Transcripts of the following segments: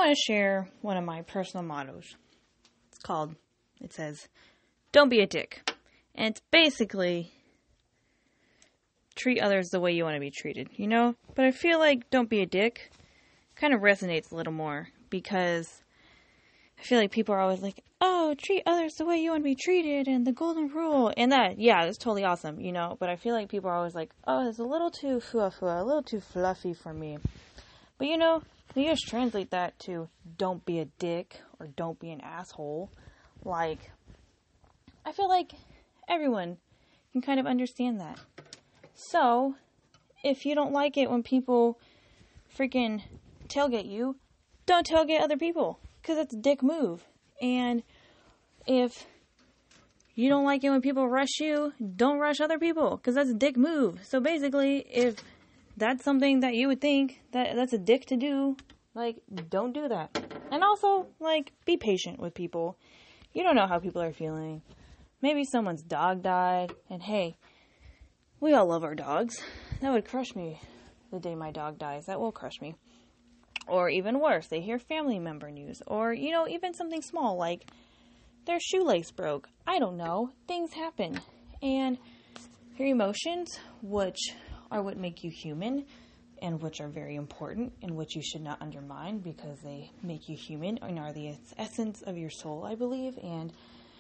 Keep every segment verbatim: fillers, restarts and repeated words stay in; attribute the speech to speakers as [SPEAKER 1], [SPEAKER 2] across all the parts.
[SPEAKER 1] want to share one of my personal mottos. It's called, it says, don't be a dick. And it's basically, treat others the way you want to be treated, you know? But I feel like don't be a dick kind of resonates a little more because I feel like people are always like, oh, treat others the way you want to be treated and the golden rule. And that, yeah, that's totally awesome, you know? But I feel like people are always like, oh, it's a little too fluffy, a little too fluffy for me. But, you know, you just translate that to don't be a dick or don't be an asshole. Like, I feel like everyone can kind of understand that. So, if you don't like it when people freaking tailgate you, don't tailgate other people. Because it's a dick move. And if you don't like it when people rush you, don't rush other people. Because that's a dick move. So basically, if that's something that you would think that that's a dick to do, like, don't do that. And also, like, be patient with people. You don't know how people are feeling. Maybe someone's dog died. And hey, we all love our dogs. That would crush me the day my dog dies. That will crush me. Or even worse, they hear family member news. Or, you know, even something small like their shoelace broke. I don't know. Things happen. And your emotions, which are what make you human, and which are very important, and which you should not undermine because they make you human and are the essence of your soul, I believe. And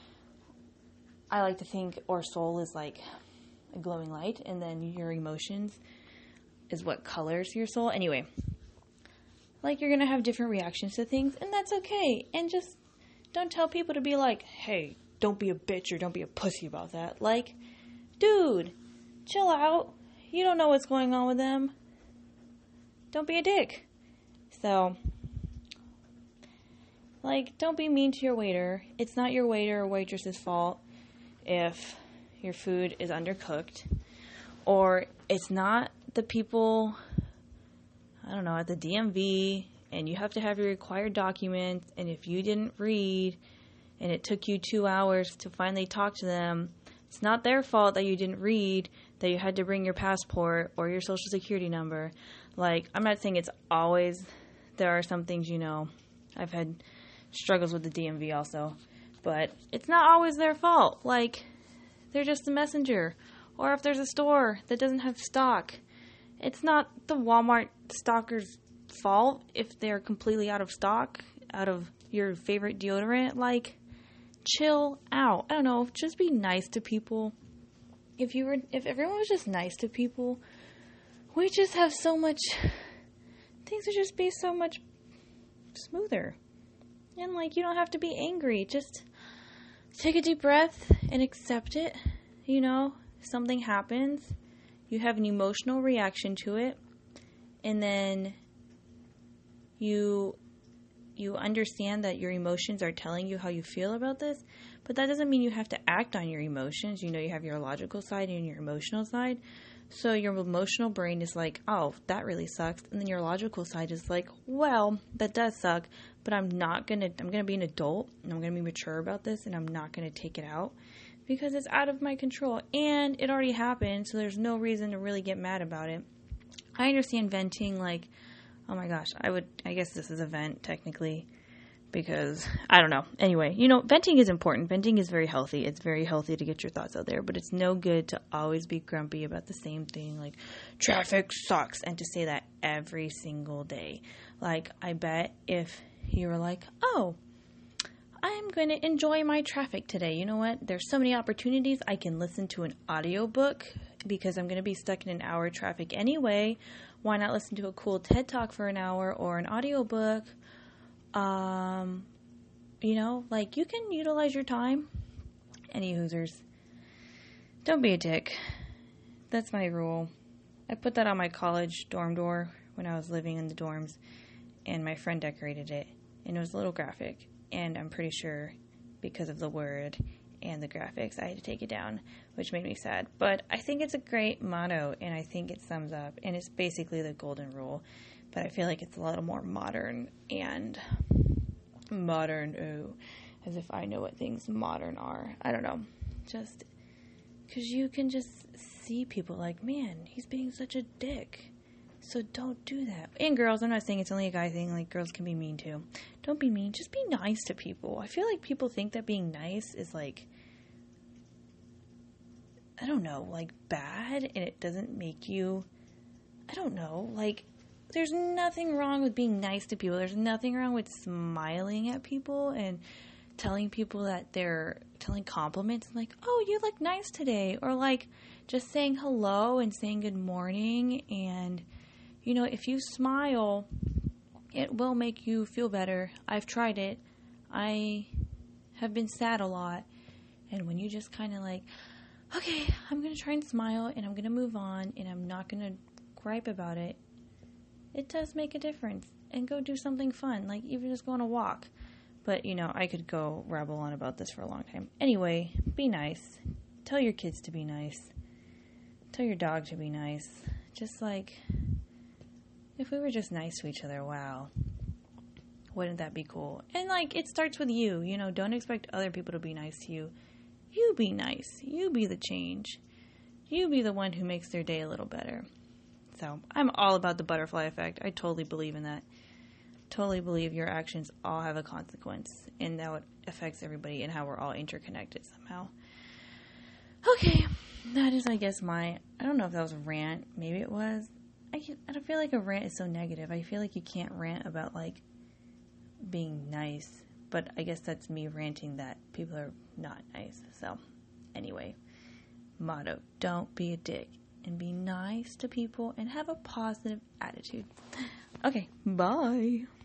[SPEAKER 1] I like to think our soul is like a glowing light, and then your emotions is what colors your soul. Anyway, like, you're going to have different reactions to things, and that's okay. And just don't tell people to be like, hey, don't be a bitch or don't be a pussy about that. Like, dude, chill out. You don't know what's going on with them. Don't be a dick. So, like, don't be mean to your waiter. It's not your waiter or waitress's fault if your food is undercooked. Or it's not the people, I don't know, at the D M V, and you have to have your required documents, and if you didn't read, and it took you two hours to finally talk to them, it's not their fault that you didn't read, that you had to bring your passport or your social security number. Like, I'm not saying it's always, there are some things, you know, I've had struggles with the D M V also, but it's not always their fault. Like, they're just a messenger. Or if there's a store that doesn't have stock, it's not the Walmart stocker's fault if they're completely out of stock, out of your favorite deodorant. Like, chill out. I don't know, just be nice to people. If you were, if everyone was just nice to people, we just have so much, things would just be so much smoother. And, like, you don't have to be angry. Just take a deep breath and accept it. You know, something happens, you have an emotional reaction to it, and then you you understand that your emotions are telling you how you feel about this, but that doesn't mean you have to act on your emotions. You know, you have your logical side and your emotional side. So your emotional brain is like, oh, that really sucks. And then your logical side is like, well, that does suck, but I'm not going to, I'm going to be an adult, and I'm going to be mature about this, and I'm not going to take it out because it's out of my control. And it already happened, so there's no reason to really get mad about it. I understand venting, like, oh my gosh, I would, I guess this is a vent technically, because, I don't know. Anyway, you know, venting is important. Venting is very healthy. It's very healthy to get your thoughts out there, but it's no good to always be grumpy about the same thing, like, traffic sucks, and to say that every single day. Like, I bet if you were like, oh, I'm going to enjoy my traffic today. You know what? There's so many opportunities. I can listen to an audiobook because I'm going to be stuck in an hour of traffic anyway. Why not listen to a cool TED Talk for an hour or an audiobook? Um, you know, like, you can utilize your time. Any hoosers. Don't be a dick. That's my rule. I put that on my college dorm door when I was living in the dorms, and my friend decorated it, and it was a little graphic, and I'm pretty sure because of the word and the graphics, I had to take it down, which made me sad. But I think it's a great motto, and I think it sums up, and it's basically the golden rule, but I feel like it's a little more modern, and modern, ooh, as if I know what things modern are. I don't know, just because you can just see people like, man, he's being such a dick, So don't do that. And girls, I'm not saying it's only a guy thing. Like, girls can be mean too. Don't be mean. Just be nice to people. I feel like people think that being nice is like, I don't know, like bad, and it doesn't make you, I don't know, like, there's nothing wrong with being nice to people. There's nothing wrong with smiling at people and telling people that they're telling compliments and like, oh, you look nice today. Or like just saying hello and saying good morning. And, you know, if you smile, it will make you feel better. I've tried it. I have been sad a lot. And when you just kind of like, okay, I'm going to try and smile and I'm going to move on and I'm not going to gripe about it, it does make a difference. And go do something fun, like even just go on a walk. But, you know, I could go rabble on about this for a long time. Anyway, be nice. Tell your kids to be nice. Tell your dog to be nice. Just like, if we were just nice to each other, wow. Wouldn't that be cool? And, like, it starts with you. You know, don't expect other people to be nice to you. You be nice. You be the change. You be the one who makes their day a little better. So, I'm all about the butterfly effect. I totally believe in that. Totally believe your actions all have a consequence and how it affects everybody and how we're all interconnected somehow. Okay, that is, I guess, my, I don't know if that was a rant. Maybe it was. I, I don't feel like a rant is so negative. I feel like you can't rant about, like, being nice. But I guess that's me ranting that people are not nice. So, anyway, motto, don't be a dick. And be nice to people and have a positive attitude. Okay, bye.